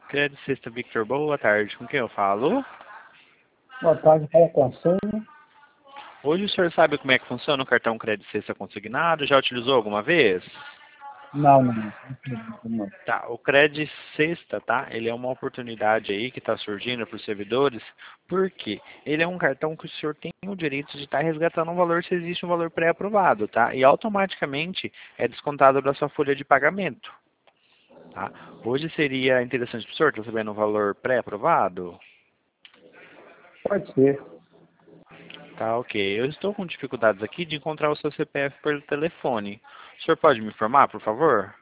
Crédito Sexta Victor, boa tarde. Com quem eu falo? Boa tarde, fala com a Sônia. Hoje o senhor sabe como é que funciona o cartão Crédito Sexta consignado? Já utilizou alguma vez? Não acredito, não. Tá, o Crédito Sexta, tá? Ele é uma oportunidade aí que está surgindo para os servidores, porque ele é um cartão que o senhor tem o direito de estar resgatando um valor se existe um valor pré-aprovado, tá? E automaticamente é descontado da sua folha de pagamento, tá? Hoje seria interessante para o senhor estar sabendo um valor pré-aprovado? Pode ser. Tá, ok. Eu estou com dificuldades aqui de encontrar o seu CPF pelo telefone. O senhor pode me informar, por favor?